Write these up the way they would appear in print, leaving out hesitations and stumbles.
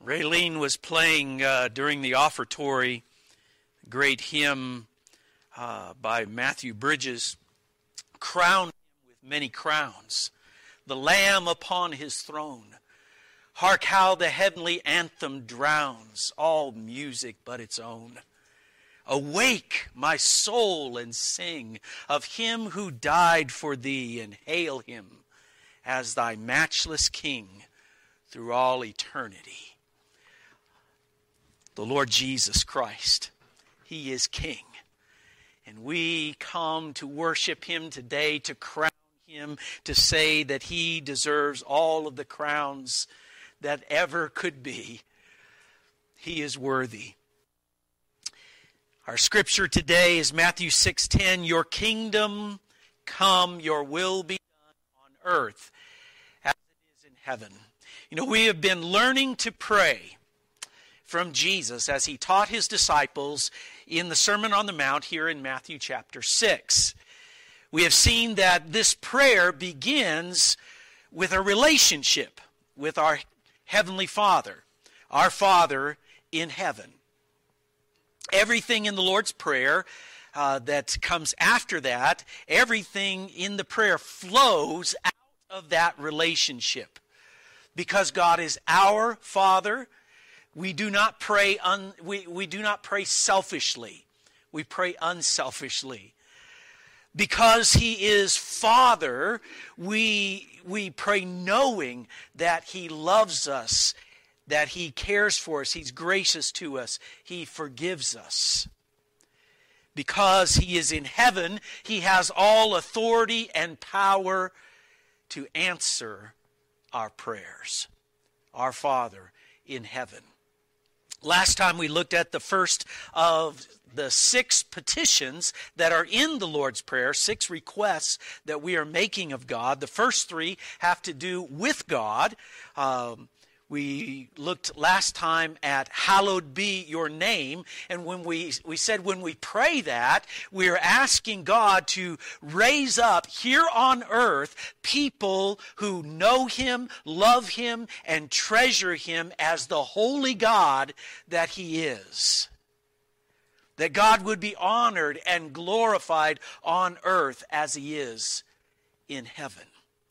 Raylene was playing during the offertory, great hymn by Matthew Bridges, "Crown him with many crowns, the Lamb upon his throne. Hark how the heavenly anthem drowns all music but its own. Awake, my soul, and sing of him who died for thee, and hail him as thy matchless King through all eternity." The Lord Jesus Christ, He is King. And we come to worship Him today, to crown Him, to say that He deserves all of the crowns that ever could be. He is worthy. Our scripture today is Matthew 6:10. "Your kingdom come, your will be done on earth as it is in heaven." You know, we have been learning to pray from Jesus as He taught His disciples in the Sermon on the Mount here in Matthew chapter 6. We have seen that this prayer begins with a relationship with our Heavenly Father, our Father in heaven. Everything in the Lord's Prayer that comes after that, everything in the prayer flows out of that relationship. Because God is our Father, we do not pray we do not pray selfishly. We pray unselfishly. Because He is Father, we pray knowing that He loves us, that He cares for us, He's gracious to us, He forgives us. Because He is in heaven, He has all authority and power to answer our prayers. Our Father in heaven. Last time we looked at the first of the 6 petitions that are in the Lord's Prayer, 6 requests that we are making of God. The first 3 have to do with God. We looked last time at "Hallowed be your name," and when we said when we pray that, we are asking God to raise up here on earth people who know Him, love Him, and treasure Him as the holy God that He is. That God would be honored and glorified on earth as He is in heaven.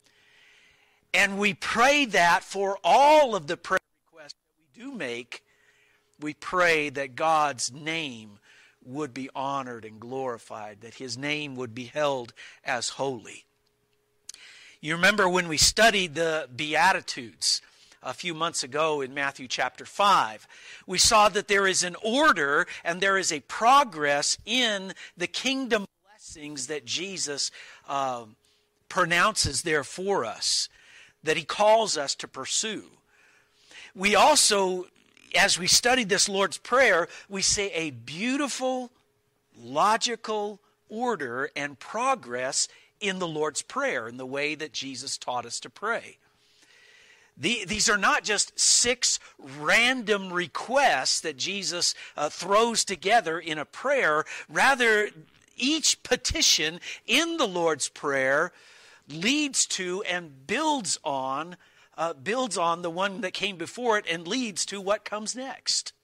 And we pray that for all of the prayer requests that we do make, we pray that God's name would be honored and glorified, that His name would be held as holy. You remember when we studied the Beatitudes a few months ago in Matthew chapter 5, we saw that there is an order and there is a progress in the kingdom blessings that Jesus pronounces there for us, that He calls us to pursue. We also, as we studied this Lord's Prayer, we say a beautiful, logical order and progress in the Lord's Prayer, in the way that Jesus taught us to pray. These are not just 6 random requests that Jesus throws together in a prayer. Rather, each petition in the Lord's Prayer leads to and builds on the one that came before it and leads to what comes next.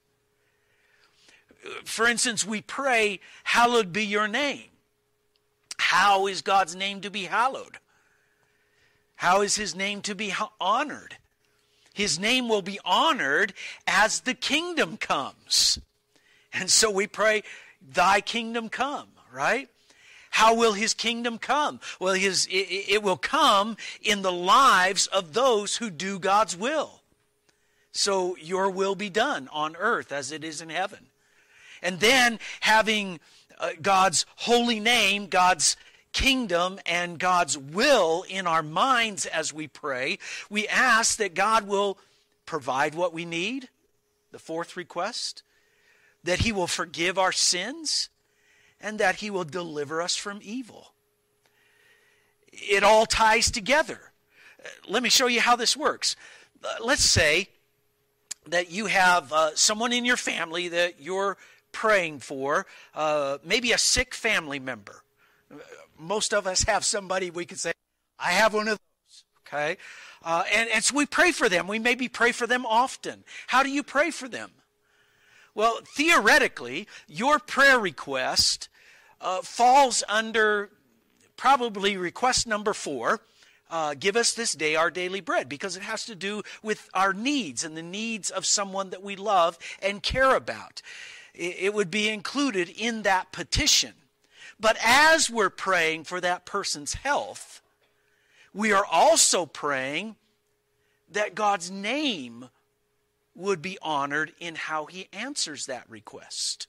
For instance, we pray, "Hallowed be your name." How is God's name to be hallowed? How is His name to be honored? His name will be honored as the kingdom comes. And so we pray, "Thy kingdom come," right? How will His kingdom come? Well, it will come in the lives of those who do God's will. So your will be done on earth as it is in heaven. And then having God's holy name, God's kingdom, and God's will in our minds as we pray, we ask that God will provide what we need, the 4th request, that He will forgive our sins, and that He will deliver us from evil. It all ties together. Let me show you how this works. Let's say that you have someone in your family that you're praying for, maybe a sick family member. Most of us have somebody we could say, "I have one of those," Okay? And so we pray for them. We maybe pray for them often. How do you pray for them? Well, theoretically, your prayer request falls under probably request number 4. Give us this day our daily bread, because it has to do with our needs and the needs of someone that we love and care about. It would be included in that petition. But as we're praying for that person's health, we are also praying that God's name would be honored in how he answers that request.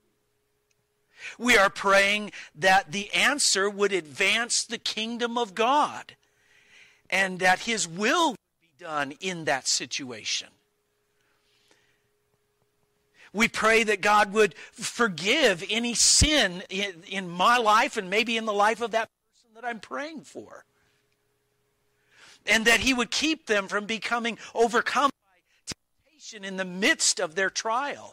We are praying that the answer would advance the kingdom of God and that his will would be done in that situation. We pray that God would forgive any sin in my life and maybe in the life of that person that I'm praying for. And that he would keep them from becoming overcome by temptation in the midst of their trial.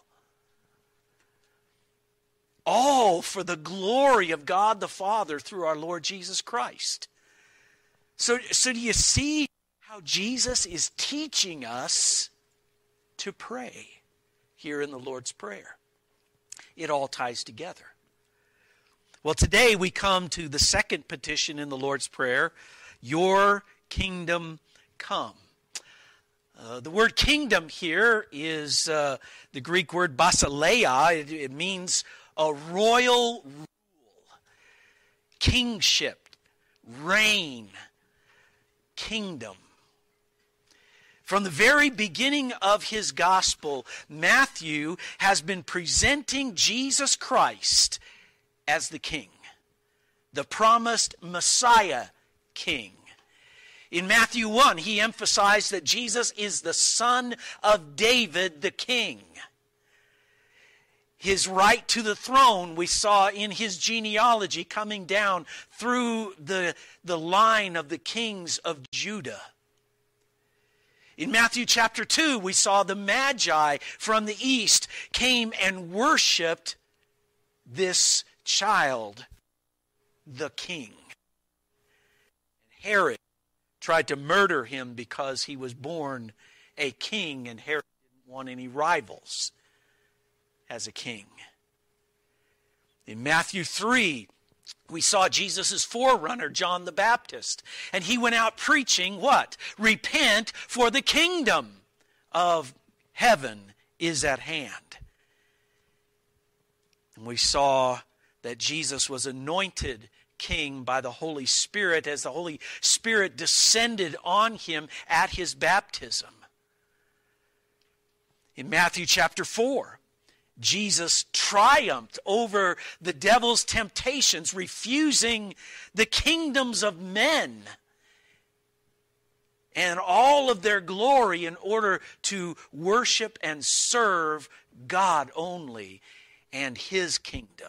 All for the glory of God the Father through our Lord Jesus Christ. So do you see how Jesus is teaching us to pray here in the Lord's Prayer? It all ties together. Well, today we come to the second petition in the Lord's Prayer, your kingdom come. The word kingdom here is the Greek word basileia. It means a royal rule, kingship, reign, kingdom. From the very beginning of his gospel, Matthew has been presenting Jesus Christ as the king, the promised Messiah king. In Matthew 1, he emphasized that Jesus is the son of David, the king. His right to the throne we saw in his genealogy coming down through the line of the kings of Judah. In Matthew chapter 2, we saw the Magi from the east came and worshiped this child, the king. Herod tried to murder him because he was born a king, and Herod didn't want any rivals as a king. In Matthew 3, we saw Jesus' forerunner, John the Baptist, and he went out preaching what? Repent, for the kingdom of heaven is at hand. And we saw that Jesus was anointed king by the Holy Spirit as the Holy Spirit descended on him at his baptism. In Matthew chapter 4, Jesus triumphed over the devil's temptations, refusing the kingdoms of men and all of their glory in order to worship and serve God only and his kingdom.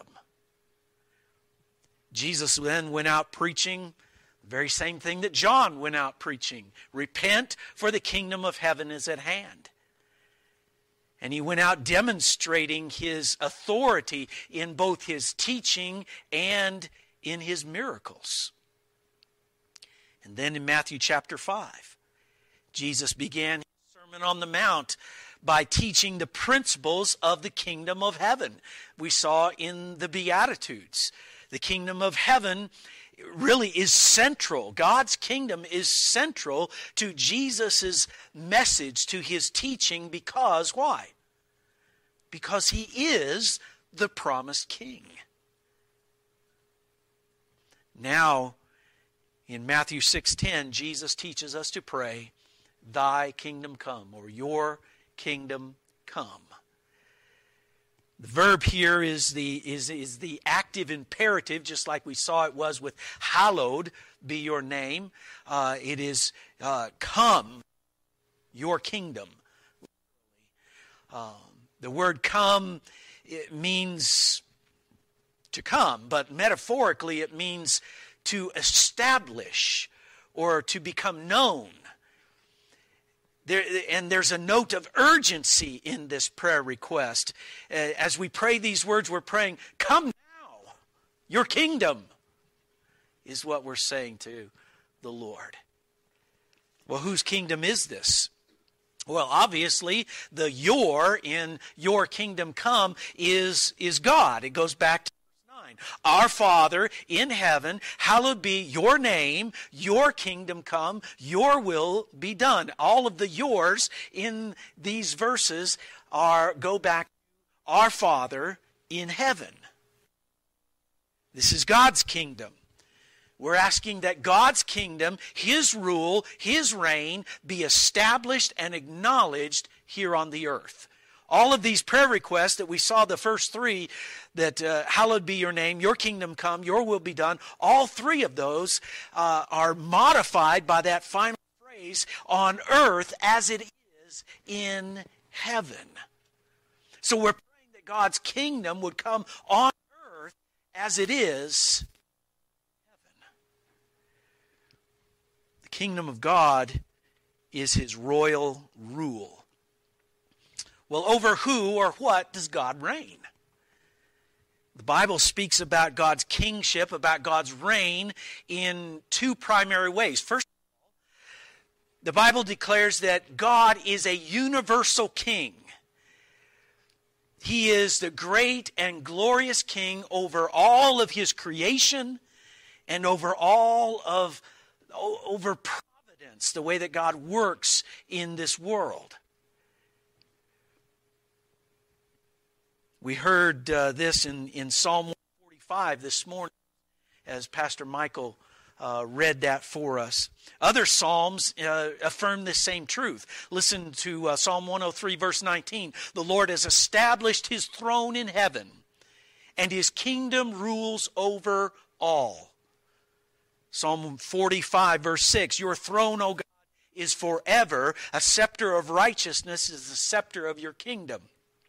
Jesus then went out preaching the very same thing that John went out preaching. Repent, for the kingdom of heaven is at hand. And he went out demonstrating his authority in both his teaching and in his miracles. And then in Matthew chapter 5, Jesus began his Sermon on the Mount by teaching the principles of the kingdom of heaven. We saw in the Beatitudes, the kingdom of heaven really is central. God's kingdom is central to Jesus' message, to his teaching, because why? Because he is the promised king. Now, in Matthew 6:10, Jesus teaches us to pray, thy kingdom come, or your kingdom come. The verb here is the active imperative, just like we saw it was with hallowed be your name. It is come, your kingdom. The word come, it means to come, but metaphorically it means to establish or to become known. There's a note of urgency in this prayer request. As we pray these words, we're praying, come now, your kingdom is what we're saying to the Lord. Well, whose kingdom is this? Well, obviously, the your in your kingdom come is God. It goes back to verse 9. Our Father in heaven, hallowed be your name, your kingdom come, your will be done. All of the yours in these verses go back to our Father in heaven. This is God's kingdom. We're asking that God's kingdom, His rule, His reign, be established and acknowledged here on the earth. All of these prayer requests that we saw, the first three, that hallowed be your name, your kingdom come, your will be done, all three of those are modified by that final phrase, on earth as it is in heaven. So we're praying that God's kingdom would come on earth as it is kingdom of God is His royal rule. Well, over who or what does God reign? The Bible speaks about God's kingship, about God's reign in two primary ways. First of all, the Bible declares that God is a universal king. He is the great and glorious king over all of His creation and over providence, the way that God works in this world. We heard this in Psalm 145 this morning as Pastor Michael read that for us. Other Psalms affirm this same truth. Listen to Psalm 103 verse 19. The Lord has established His throne in heaven, and His kingdom rules over all. Psalm 45 verse 6. Your throne, O God, is forever. A scepter of righteousness is the scepter of your kingdom.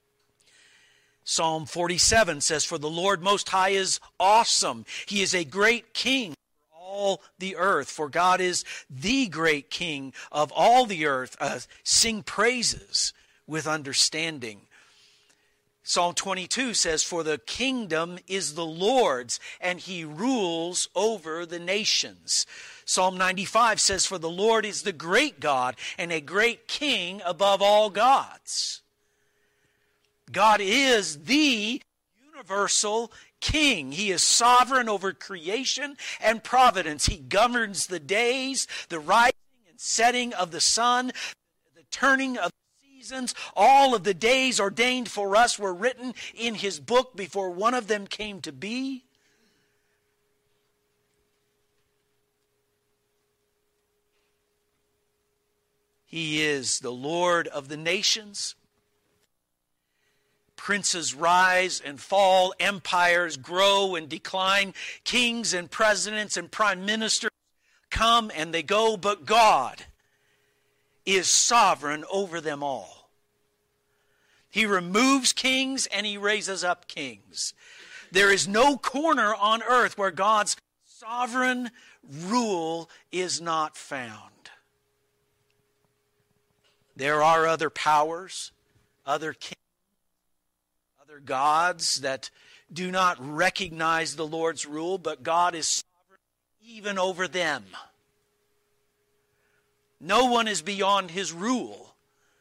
Psalm 47 says, for the Lord Most High is awesome. He is a great king for all the earth. For God is the great king of all the earth. Sing praises with understanding. Psalm 22 says, for the kingdom is the Lord's, and He rules over the nations. Psalm 95 says, for the Lord is the great God, and a great king above all gods. God is the universal king. He is sovereign over creation and providence. He governs the days, the rising and setting of the sun, the turning of the seasons. All of the days ordained for us were written in His book before one of them came to be. He is the Lord of the nations. Princes rise and fall, empires grow and decline, kings and presidents and prime ministers come and they go, but God is sovereign over them all. He removes kings and He raises up kings. There is no corner on earth where God's sovereign rule is not found. There are other powers, other kings, other gods that do not recognize the Lord's rule, but God is sovereign even over them. No one is beyond His rule.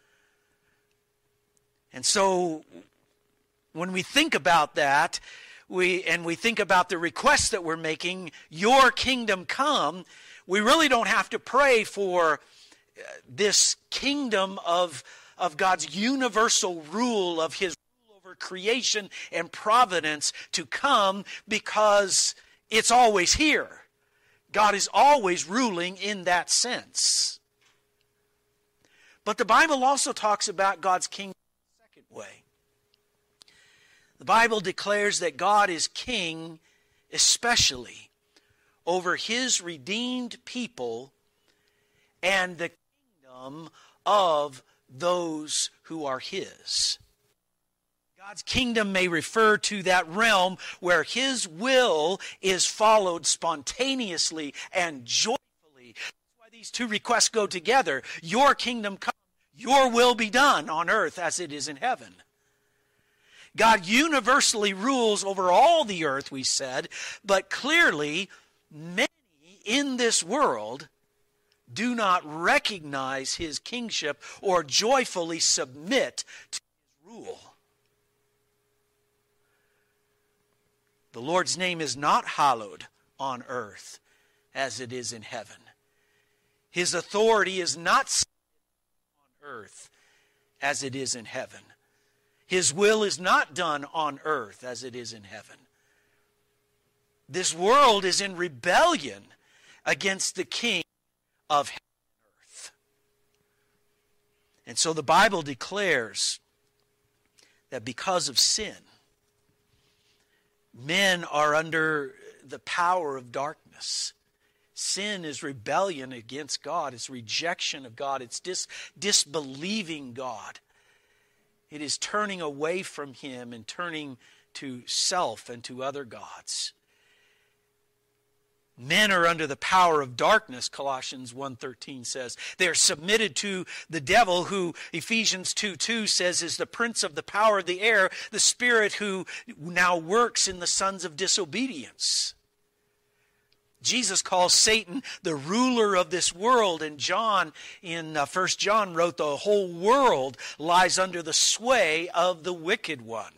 And so when we think about that, we think about the request that we're making, your kingdom come, we really don't have to pray for this kingdom of God's universal rule, of His rule over creation and providence to come, because it's always here. God is always ruling in that sense. But the Bible also talks about God's kingdom in a second way. The Bible declares that God is king especially over His redeemed people and the kingdom of those who are His. God's kingdom may refer to that realm where His will is followed spontaneously and joyfully. That's why these two requests go together. Your kingdom come, your will be done on earth as it is in heaven. God universally rules over all the earth, we said, but clearly many in this world do not recognize his kingship or joyfully submit to his rule. The Lord's name is not hallowed on earth as it is in heaven. His authority is not on earth as it is in heaven. His will is not done on earth as it is in heaven. This world is in rebellion against the King of heaven and earth. And so the Bible declares that because of sin, men are under the power of darkness. Sin is rebellion against God. It's rejection of God. It's disbelieving God. It is turning away from Him and turning to self and to other gods. Men are under the power of darkness, Colossians 1:13 says. They are submitted to the devil, who Ephesians 2:2 says is the prince of the power of the air, the spirit who now works in the sons of disobedience. Jesus calls Satan the ruler of this world, and John in 1 John wrote, the whole world lies under the sway of the wicked one.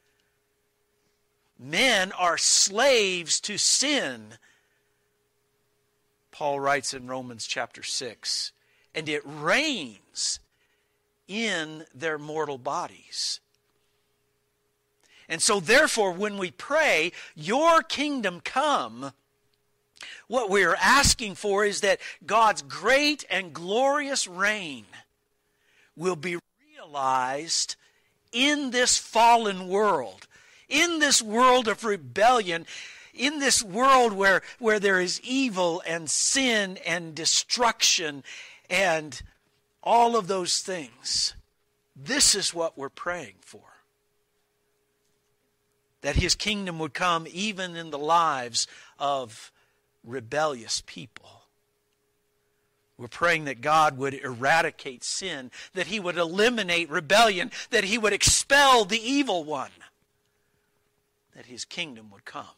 Men are slaves to sin, Paul writes in Romans chapter 6, and it reigns in their mortal bodies. And so therefore, when we pray, your kingdom come, what we are asking for is that God's great and glorious reign will be realized in this fallen world, in this world of rebellion, in this world where there is evil and sin and destruction and all of those things. This is what we're praying for. That His kingdom would come even in the lives of rebellious people. We're praying that God would eradicate sin, that He would eliminate rebellion, that He would expel the evil one, that His kingdom would come.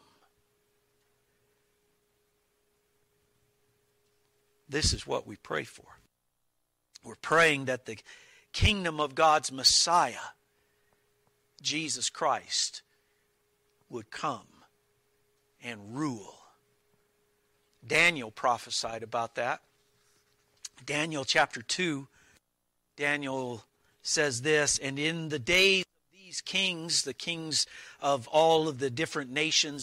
This is what we pray for. We're praying that the kingdom of God's Messiah, Jesus Christ, would come and rule. Daniel prophesied about that. Daniel chapter 2, Daniel says this, and in the days of these kings, the kings of all of the different nations,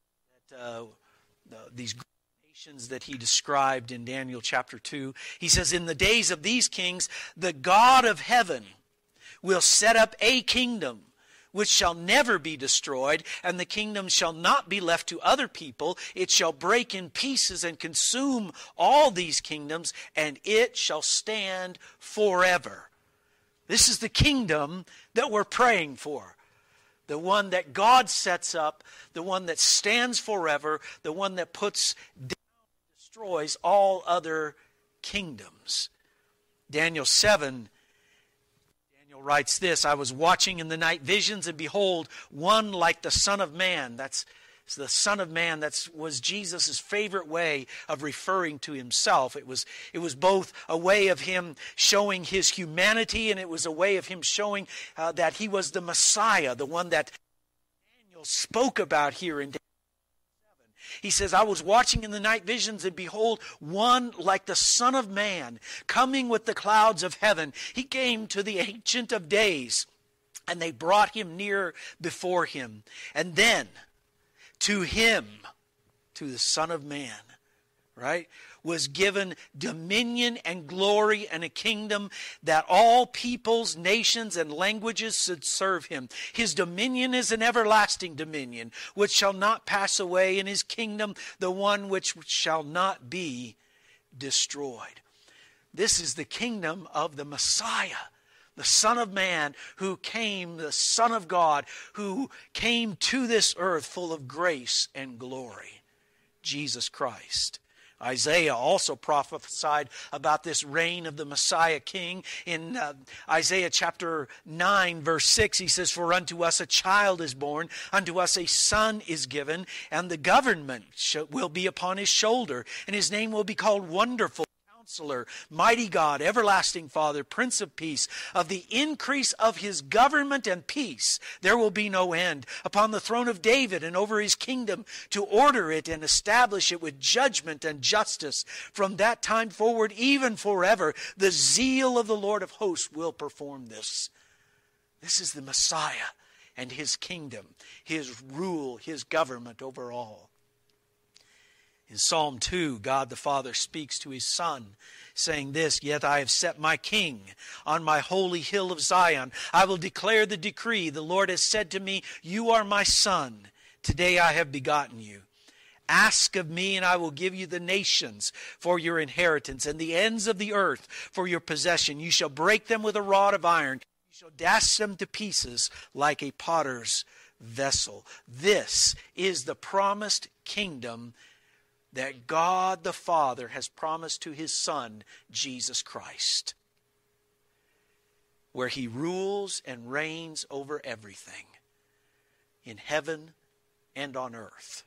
these nations that he described in Daniel chapter 2, he says, in the days of these kings, the God of heaven will set up a kingdom which shall never be destroyed, and the kingdom shall not be left to other people. It shall break in pieces and consume all these kingdoms, and it shall stand forever. This is the kingdom that we're praying for. The one that God sets up, the one that stands forever, the one that puts down and destroys all other kingdoms. Daniel 7 writes this, I was watching in the night visions, and behold, one like the Son of Man. That's the Son of Man. That was Jesus' favorite way of referring to himself. It was both a way of him showing his humanity, and it was a way of him showing that he was the Messiah, the one that Daniel spoke about here in Daniel 7. He says, I was watching in the night visions, and behold, one like the Son of Man, coming with the clouds of heaven. He came to the Ancient of Days, and they brought him near before him. And then, to him, to the Son of Man, right, was given dominion and glory and a kingdom that all peoples, nations, and languages should serve him. His dominion is an everlasting dominion, which shall not pass away, in his kingdom the one which shall not be destroyed. This is the kingdom of the Messiah, the Son of Man, who came, the Son of God, who came to this earth full of grace and glory, Jesus Christ. Isaiah also prophesied about this reign of the Messiah King. In Isaiah chapter 9, verse 6, he says, for unto us a child is born, unto us a son is given, and the government will be upon his shoulder, and his name will be called Wonderful, Counselor, mighty God, everlasting Father, Prince of Peace. Of the increase of his government and peace there will be no end, upon the throne of David and over his kingdom, to order it and establish it with judgment and justice from that time forward, even forever. The zeal of the Lord of hosts will perform this. This is the Messiah and his kingdom, his rule, his government over all. In Psalm 2, God the Father speaks to his Son, saying this, "Yet I have set my King on my holy hill of Zion. I will declare the decree. The Lord has said to me, you are my Son. Today I have begotten you. Ask of me, and I will give you the nations for your inheritance, and the ends of the earth for your possession. You shall break them with a rod of iron. You shall dash them to pieces like a potter's vessel." This is the promised kingdom that God the Father has promised to his Son, Jesus Christ, where he rules and reigns over everything in heaven and on earth.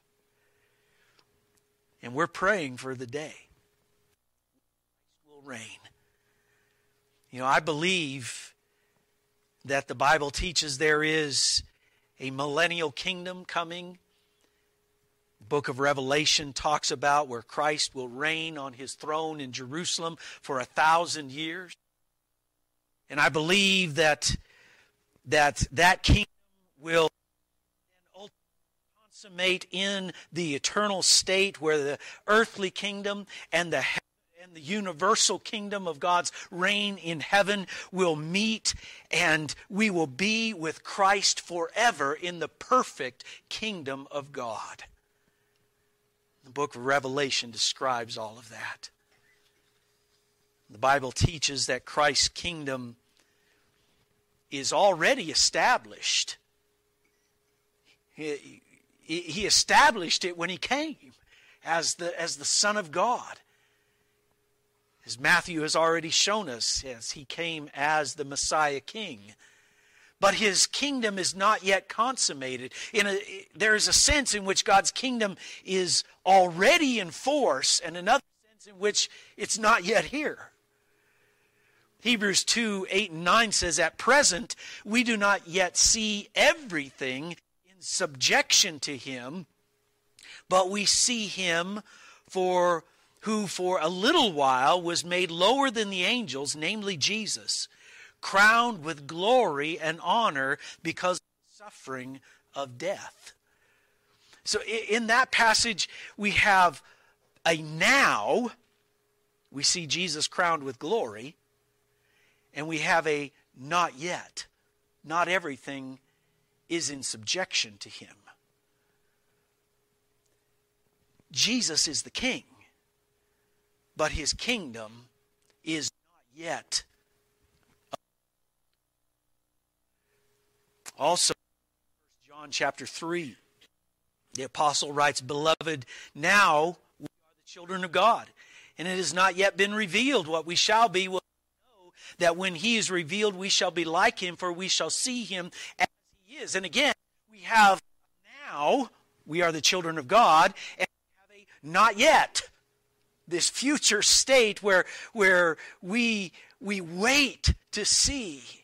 And we're praying for the day Christ will reign. You know, I believe that the Bible teaches there is a millennial kingdom coming. The book of Revelation talks about where Christ will reign on his throne in Jerusalem for 1,000 years. And I believe that kingdom will then ultimately consummate in the eternal state where the earthly kingdom and the universal kingdom of God's reign in heaven will meet, and we will be with Christ forever in the perfect kingdom of God. The book of Revelation describes all of that. The Bible teaches that Christ's kingdom is already established. He established it when he came as the Son of God. As Matthew has already shown us, as he came as the Messiah King. But his kingdom is not yet consummated. There is a sense in which God's kingdom is already in force, and another sense in which it's not yet here. Hebrews 2, 8 and 9 says, "At present we do not yet see everything in subjection to him, but we see him who for a little while was made lower than the angels, namely Jesus, crowned with glory and honor because of the suffering of death." So in that passage we have a now, we see Jesus crowned with glory, and we have a not yet. Not everything is in subjection to him. Jesus is the king, but his kingdom is not yet. Also, John chapter 3, the apostle writes, "Beloved, now we are the children of God, and it has not yet been revealed what we shall be. We'll know that when he is revealed, we shall be like him, for we shall see him as he is." And again, we have now, we are the children of God, and we have a not yet. This future state where we wait to see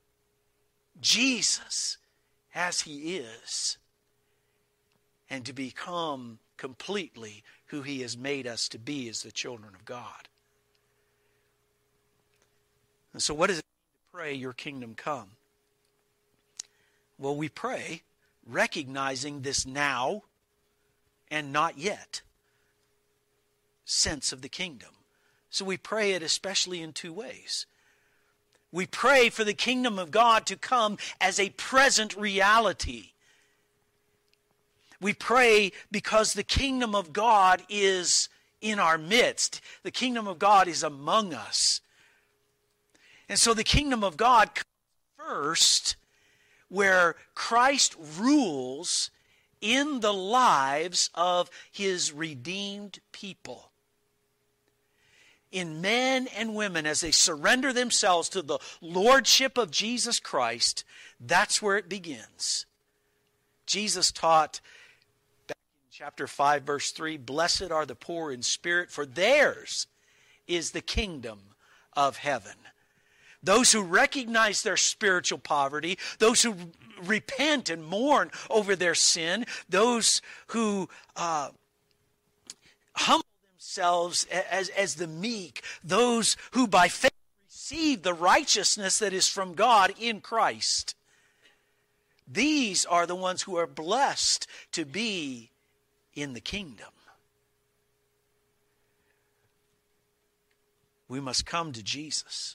Jesus as he is, and to become completely who he has made us to be as the children of God. And so what does it mean to pray, "Your kingdom come"? Well, we pray recognizing this now and not yet sense of the kingdom. So we pray it especially in two ways. We pray for the kingdom of God to come as a present reality. We pray because the kingdom of God is in our midst. The kingdom of God is among us. And so the kingdom of God comes first, where Christ rules in the lives of his redeemed people. In men and women, as they surrender themselves to the lordship of Jesus Christ, that's where it begins. Jesus taught back in chapter 5, verse 3, "Blessed are the poor in spirit, for theirs is the kingdom of heaven. Those who recognize their spiritual poverty, those who repent and mourn over their sin, those who humble themselves as the meek, those who by faith receive the righteousness that is from God in Christ. These are the ones who are blessed to be in the kingdom. We must come to Jesus.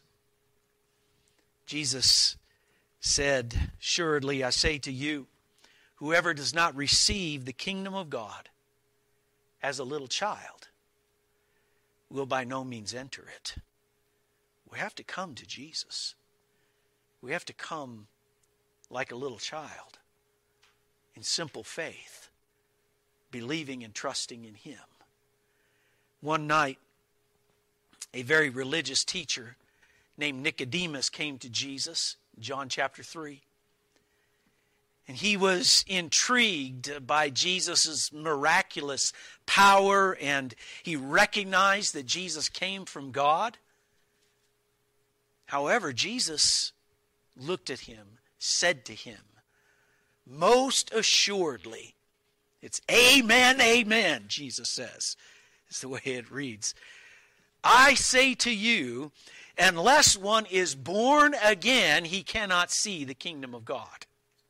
Jesus said, "Assuredly I say to you, whoever does not receive the kingdom of God as a little child will by no means enter it." We have to come to Jesus. We have to come like a little child in simple faith, believing and trusting in Him. One night, a very religious teacher named Nicodemus came to Jesus, John chapter 3. And he was intrigued by Jesus' miraculous power, and he recognized that Jesus came from God. However, Jesus looked at him, said to him, "Most assuredly," it's amen, amen, Jesus says. It's the way it reads. "I say to you, unless one is born again, he cannot see the kingdom of God."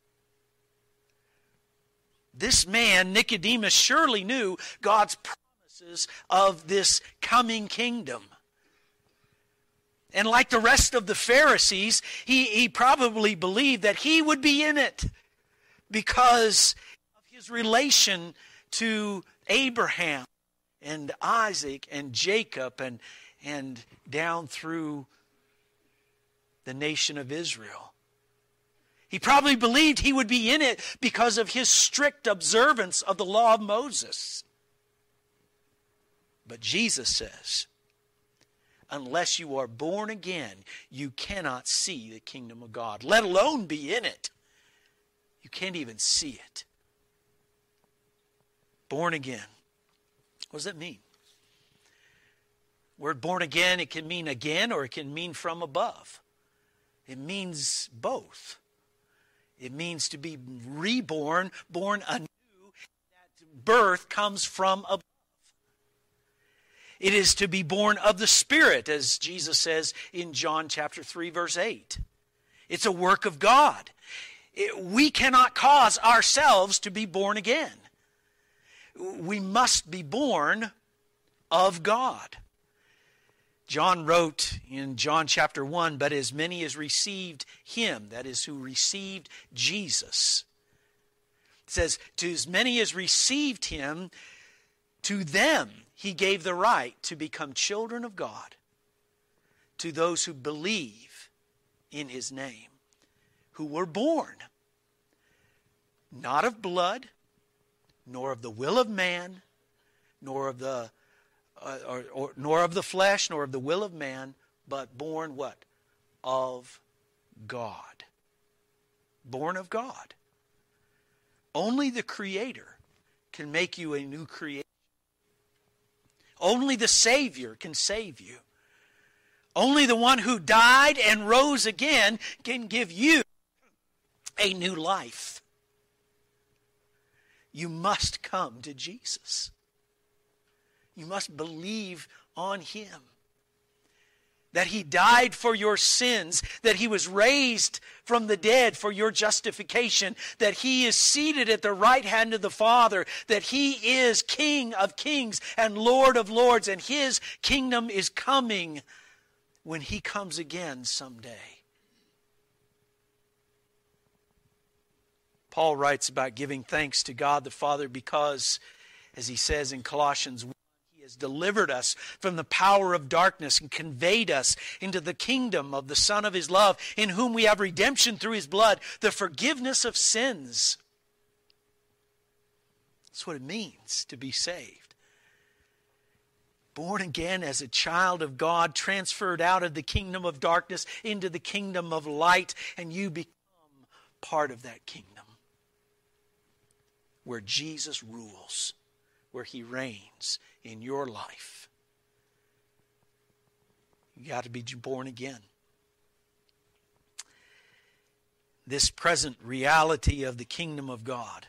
This man, Nicodemus, surely knew God's promises of this coming kingdom. And like the rest of the Pharisees, he probably believed that he would be in it because of his relation to Abraham and Isaac and Jacob and down through the nation of Israel. He probably believed he would be in it because of his strict observance of the law of Moses. But Jesus says, unless you are born again, you cannot see the kingdom of God, let alone be in it. You can't even see it. Born again. What does that mean? Word born again, it can mean again or it can mean from above. It means both. It means to be reborn, born anew. That birth comes from above. It is to be born of the Spirit, as Jesus says in John chapter 3, verse 8. It's a work of God. We cannot cause ourselves to be born again. We must be born of God. John wrote in John chapter 1, "But as many as received Him," that is, who received Jesus. It says, "To as many as received Him, to them He gave the right to become children of God, to those who believe in His name, who were born, not of blood, nor of the will of man, nor of the nor of the flesh, nor of the will of man, but born what? Of God." Born of God. Only the Creator can make you a new creation. Only the Savior can save you. Only the one who died and rose again can give you a new life. You must come to Jesus. You must believe on Him. That He died for your sins, that He was raised from the dead for your justification, that He is seated at the right hand of the Father, that He is King of kings and Lord of lords, and His kingdom is coming when He comes again someday. Paul writes about giving thanks to God the Father because, as he says in Colossians 1, He has delivered us from the power of darkness and conveyed us into the kingdom of the Son of His love, in whom we have redemption through His blood, the forgiveness of sins. That's what it means to be saved. Born again as a child of God, transferred out of the kingdom of darkness into the kingdom of light, and you become part of that kingdom where Jesus rules, where He reigns in your life. You got to be born again. This present reality of the kingdom of God.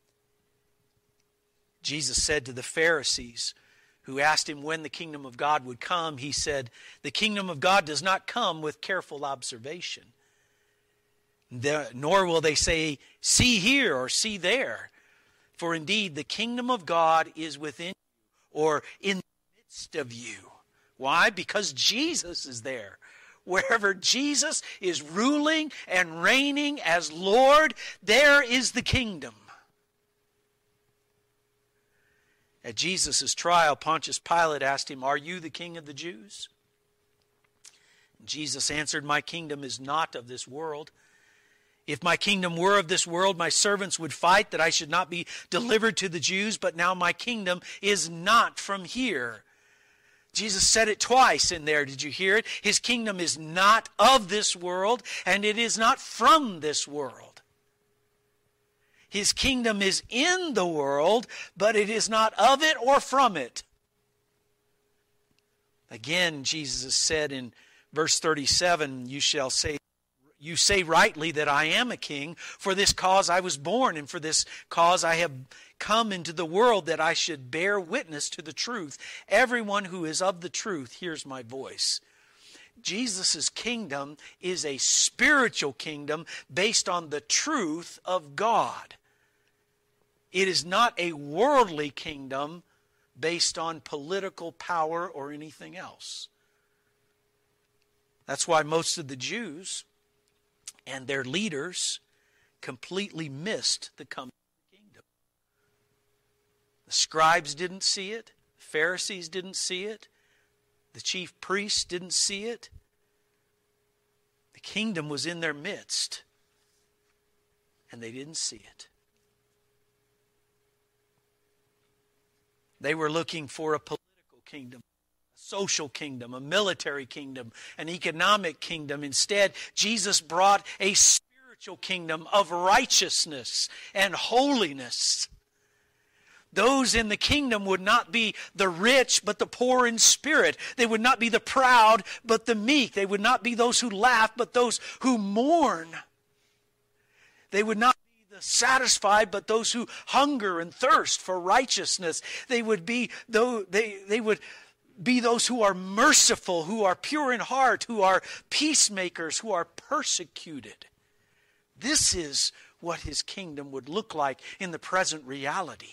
Jesus said to the Pharisees who asked him when the kingdom of God would come, he said, the kingdom of God does not come with careful observation. Nor will they say, see here or see there. For indeed, the kingdom of God is within you or in the midst of you. Why? Because Jesus is there. Wherever Jesus is ruling and reigning as Lord, there is the kingdom. At Jesus' trial, Pontius Pilate asked him, are you the king of the Jews? Jesus answered, my kingdom is not of this world. If my kingdom were of this world, my servants would fight that I should not be delivered to the Jews, but now my kingdom is not from here. Jesus said it twice in there. Did you hear it? His kingdom is not of this world, and it is not from this world. His kingdom is in the world, but it is not of it or from it. Again, Jesus said in verse 37, you say rightly that I am a king. For this cause I was born, and for this cause I have come into the world, that I should bear witness to the truth. Everyone who is of the truth hears my voice. Jesus' kingdom is a spiritual kingdom based on the truth of God. It is not a worldly kingdom based on political power or anything else. That's why most of the Jews and their leaders completely missed the coming of the kingdom. The scribes didn't see it. The Pharisees didn't see it. The chief priests didn't see it. The kingdom was in their midst, and they didn't see it. They were looking for a political kingdom, a social kingdom, a military kingdom, an economic kingdom. Instead, Jesus brought a spiritual kingdom of righteousness and holiness. Those in the kingdom would not be the rich, but the poor in spirit. They would not be the proud, but the meek. They would not be those who laugh, but those who mourn. They would not be the satisfied, but those who hunger and thirst for righteousness. They would be those who are merciful, who are pure in heart, who are peacemakers, who are persecuted. This is what his kingdom would look like in the present reality.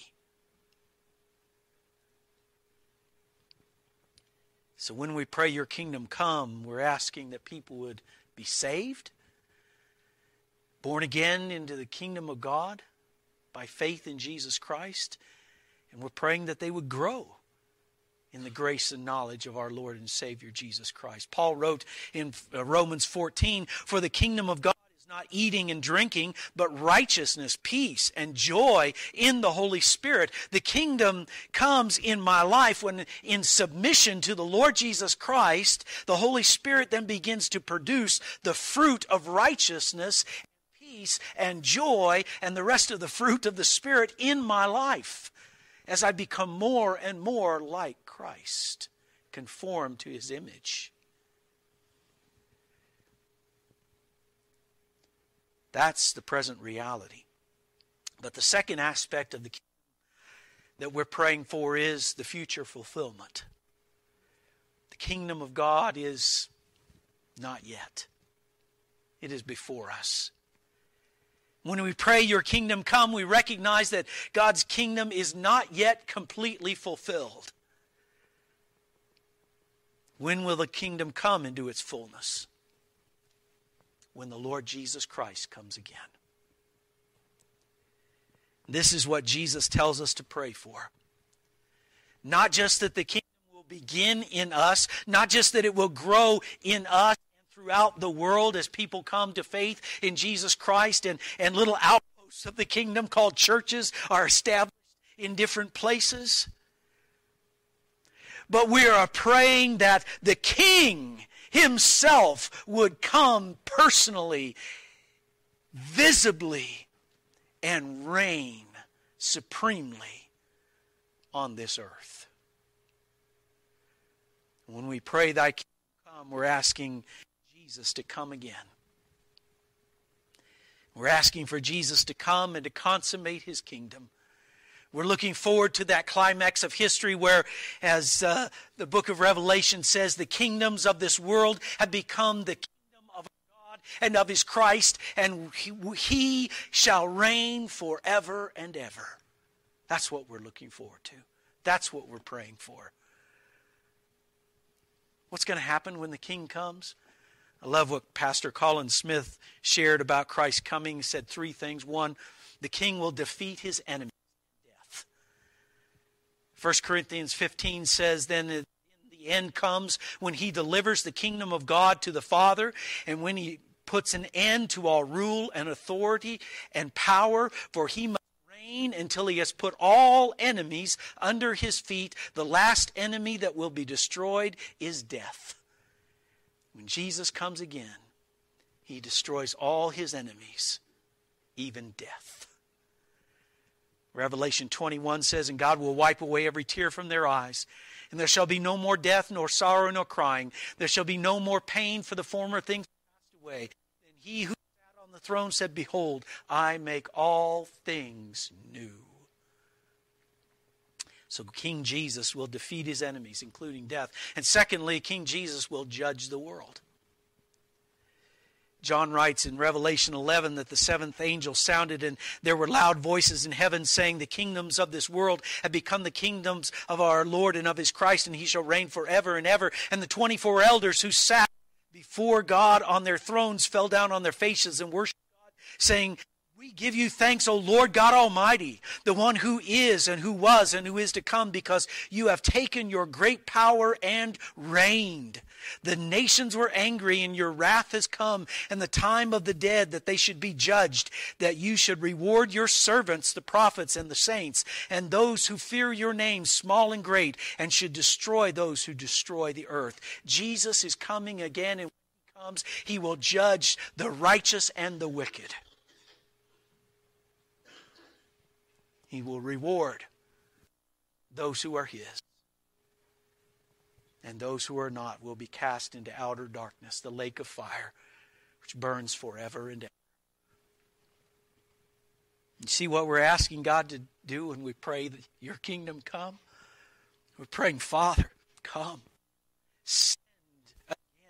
So when we pray, your kingdom come, we're asking that people would be saved, born again into the kingdom of God by faith in Jesus Christ. And we're praying that they would grow in the grace and knowledge of our Lord and Savior Jesus Christ. Paul wrote in Romans 14, for the kingdom of God is not eating and drinking, but righteousness, peace, and joy in the Holy Spirit. The kingdom comes in my life when, in submission to the Lord Jesus Christ, the Holy Spirit then begins to produce the fruit of righteousness, peace, and joy, and the rest of the fruit of the Spirit in my life as I become more and more like Christ, conformed to his image. That's the present reality. But the second aspect of the kingdom that we're praying for is the future fulfillment. The kingdom of God is not yet. It is before us. When we pray, your kingdom come, we recognize that God's kingdom is not yet completely fulfilled. When will the kingdom come into its fullness? When the Lord Jesus Christ comes again. This is what Jesus tells us to pray for. Not just that the kingdom will begin in us, not just that it will grow in us and throughout the world as people come to faith in Jesus Christ, and little outposts of the kingdom called churches are established in different places. But we are praying that the King himself would come personally, visibly, and reign supremely on this earth. When we pray, thy kingdom We're asking Jesus to come again. We're asking for Jesus to come and to consummate His kingdom. We're looking forward to that climax of history where, as the book of Revelation says, the kingdoms of this world have become the kingdom of God and of His Christ, and He shall reign forever and ever. That's what we're looking forward to. That's what we're praying for. What's going to happen when the King comes? I love what Pastor Colin Smith shared about Christ coming. He said three things. One, the King will defeat His enemies in death. 1 Corinthians 15 says, then in the end comes when He delivers the kingdom of God to the Father, and when He puts an end to all rule and authority and power, for He must reign until He has put all enemies under His feet. The last enemy that will be destroyed is death. When Jesus comes again, He destroys all His enemies, even death. Revelation 21 says, and God will wipe away every tear from their eyes, and there shall be no more death, nor sorrow, nor crying. There shall be no more pain, for the former things passed away. Then He who sat on the throne said, behold, I make all things new. So King Jesus will defeat His enemies, including death. And secondly, King Jesus will judge the world. John writes in Revelation 11 that the seventh angel sounded, and there were loud voices in heaven saying, the kingdoms of this world have become the kingdoms of our Lord and of His Christ, and He shall reign forever and ever. And the 24 elders who sat before God on their thrones fell down on their faces and worshiped God, saying, we give You thanks, O Lord God Almighty, the one who is and who was and who is to come, because You have taken Your great power and reigned. The nations were angry, and Your wrath has come, and the time of the dead, that they should be judged, that You should reward Your servants, the prophets and the saints, and those who fear Your name, small and great, and should destroy those who destroy the earth. Jesus is coming again, and when He comes, He will judge the righteous and the wicked. He will reward those who are His. And those who are not will be cast into outer darkness, the lake of fire, which burns forever and ever. You see what we're asking God to do when we pray that Your kingdom come? We're praying, Father, come. Send again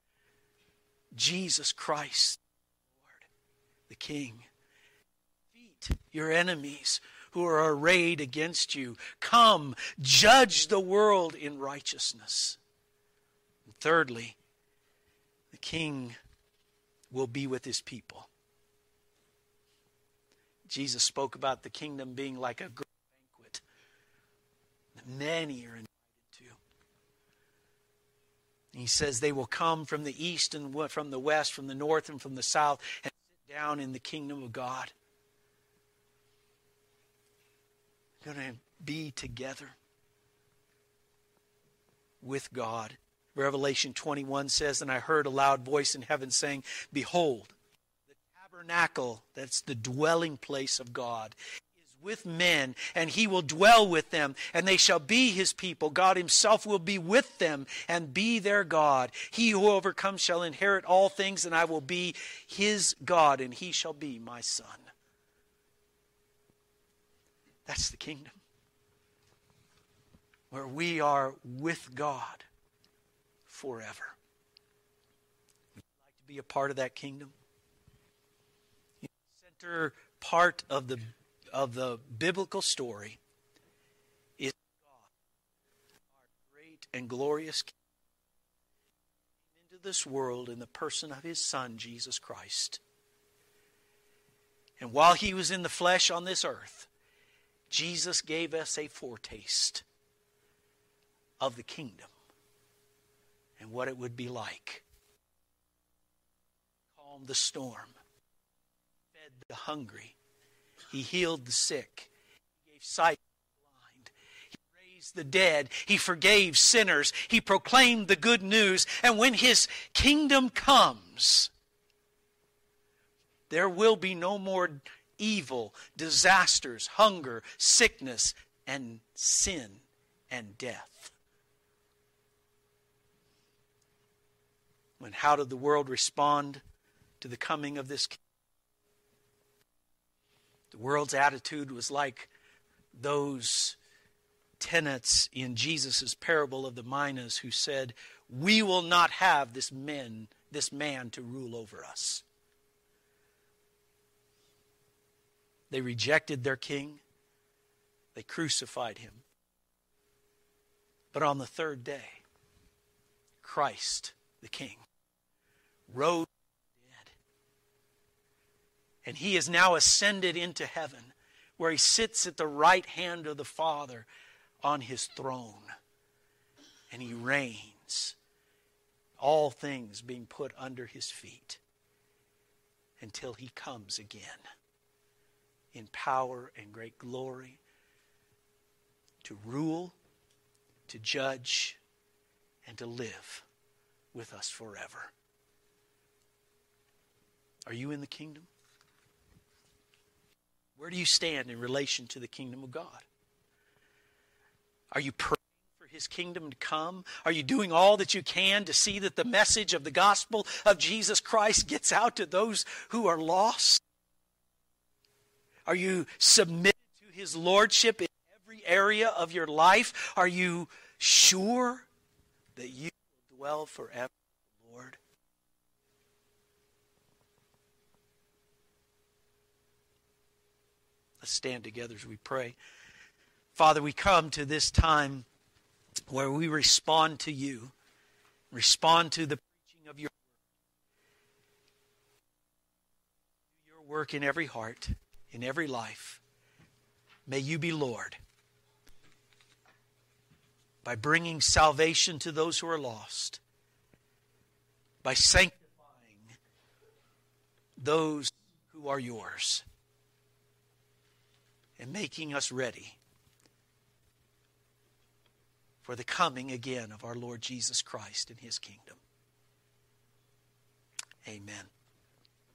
Jesus Christ, Lord, the King. Defeat Your enemies who are arrayed against You. Come, judge the world in righteousness. And thirdly, the King will be with His people. Jesus spoke about the kingdom being like a great banquet that many are invited to. And He says they will come from the east and from the west, from the north and from the south, and sit down in the kingdom of God. Going to be together with God. Revelation 21 says, and I heard a loud voice in heaven saying, behold, the tabernacle, that's the dwelling place of God, is with men, and He will dwell with them, and they shall be His people. God Himself will be with them and be their God. He who overcomes shall inherit all things, and I will be his God, and he shall be my son. That's the kingdom, where we are with God forever. Would you like to be a part of that kingdom? The center part of the biblical story is God, our great and glorious King, came into this world in the person of His Son, Jesus Christ. And while He was in the flesh on this earth, Jesus gave us a foretaste of the kingdom and what it would be like. He calmed the storm, fed the hungry, He healed the sick, He gave sight to the blind, He raised the dead, He forgave sinners, He proclaimed the good news, and when His kingdom comes, there will be no more evil, disasters, hunger, sickness, and sin and death. And how did the world respond to the coming of this king? The world's attitude was like those tenants in Jesus' parable of the minas who said, "We will not have this man to rule over us." They rejected their king. They crucified him. But on the third day, Christ, the King, rose from the dead. And he is now ascended into heaven, where he sits at the right hand of the Father on his throne. And he reigns, all things being put under his feet, until he comes again in power and great glory to rule, to judge, and to live with us forever. Are you in the kingdom? Where do you stand in relation to the kingdom of God? Are you praying for his kingdom to come? Are you doing all that you can to see that the message of the gospel of Jesus Christ gets out to those who are lost? Are you submitted to his lordship in every area of your life? Are you sure that you will dwell forever with the Lord? Let's stand together as we pray. Father, we come to this time where we respond to you, respond to the preaching of your word. Do your work in every heart, in every life. May you be Lord by bringing salvation to those who are lost, by sanctifying those who are yours, and making us ready for the coming again of our Lord Jesus Christ and his kingdom. Amen.